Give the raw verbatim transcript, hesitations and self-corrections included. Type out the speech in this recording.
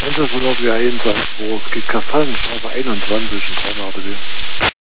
Einsatzverlauf wäre einundzwanzig Uhr. Es geht Kastanenstraße einundzwanzig in Granada.